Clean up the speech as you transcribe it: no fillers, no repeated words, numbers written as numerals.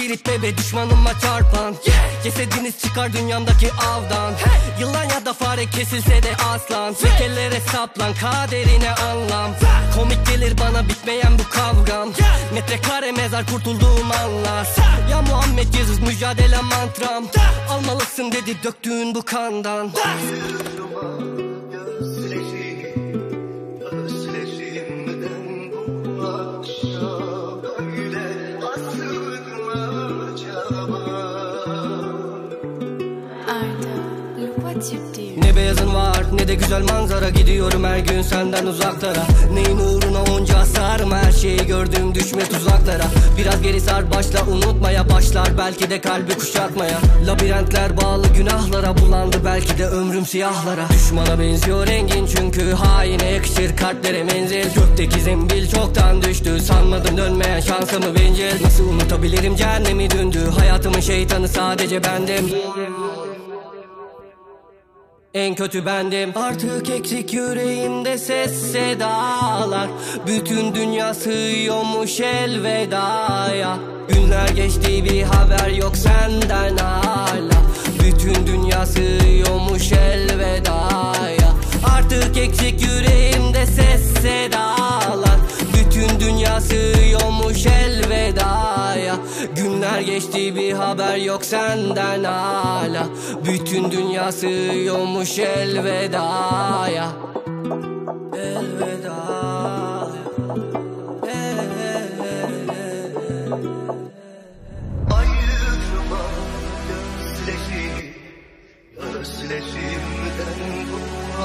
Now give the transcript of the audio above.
Spirit bebe düşmanıma çarpan, cesediniz çıkar dünyamdaki avdan. Yılan ya da fare kesilse de aslan, fikirlere saplan, kaderine anlam. Komik gelir bana bitmeyen bu kavgam, metrekare mezar kurtulduğum anlar. Ya Muhammed Jesus mücadele mantram, almalısın dedi döktüğün bu kandan. Ne beyazın var ne de güzel manzara, gidiyorum her gün senden uzaklara. Neyin uğruna onca hasarım, her şeyi gördüm düşme tuzaklara. Biraz geri sar başla unutmaya, başlar belki de kalbi kuşatmaya. Labirentler bağlı günahlara, bulandı belki de ömrüm siyahlara. Düşmana benziyor rengin çünkü haine yakışır kalplere menzil. Gökteki zembil çoktan düştü, sanmadım dönmeyen şansımı bencil. Nasıl unutabilirim cehennemi döndü, hayatımın şeytanı sadece bendim. En kötü bendim. Artık eksik yüreğimde ses sedalar, bütün dünya sığıyormuş elvedaya. Günler geçti bir haber yok senden hala, bütün dünya sığıyormuş elvedaya. Artık eksik yüreğimde ses sedalar, bütün dünya sığıyormuş elvedaya. Günler geçti bir haber yok senden hala, bütün dünya sığıyormuş elvedaya. Elveda. Ayırma gözleri, gözlerimden bu